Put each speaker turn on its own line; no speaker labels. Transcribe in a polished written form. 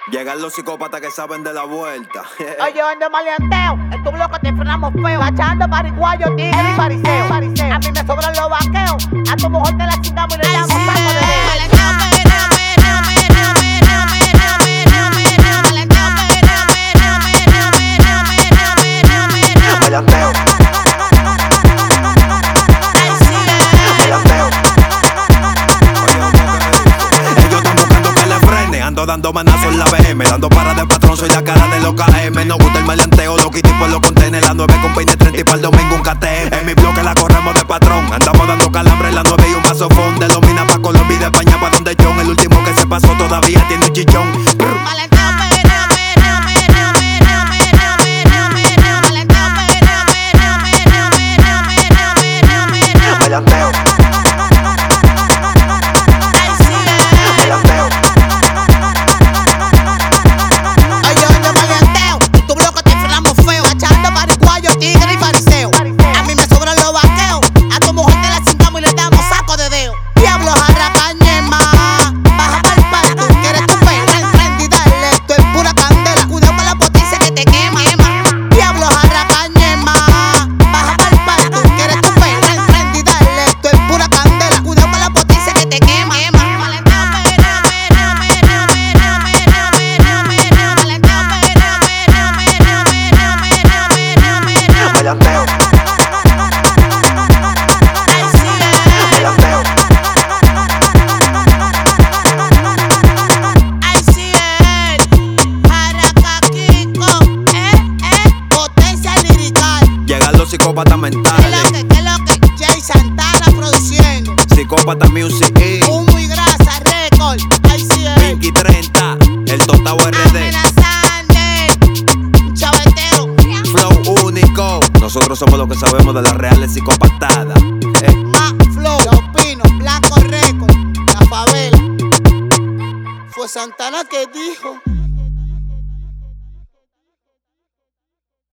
Llegan los psicópatas que saben de la vuelta.
Oye, ando maleanteo, en tu bloque te frenamos feo. Bachando pariguayo, tigre y fariseo. A mí me sobran los vaqueos, a tu mujer te la chingamos y le damos un saco de dedo.
Maleanteo. Ellos están buscando que le frene. Ando dando manazos en la BM, dando para de patrón, soy la cara de los KM. No gusta el maleanteo, lo quité por los contenes. La 9 con peine 30 y para el domingo un KTM. En mi bloque la corremos de patrón, andamos dando calambre en la 9 y un vaso fondo. De Lomina pa' Colombia y de España pa' donde John. El último que se pasó todavía tiene un chichón. Maleanteo. Llegan los psicópatas mentales.
¿Qué lo que? Jay Santana produciendo.
Psicópata Music.
Humo y grasa, récord. Ahí sí es.
Pinky 30, el Totao RD.
Amenazante. Chavetero.
Flow único. Nosotros somos los que sabemos de las reales psicopatadas.
Más flow. Los Pinos, Blanco Récord. La favela. Fue Santana que dijo.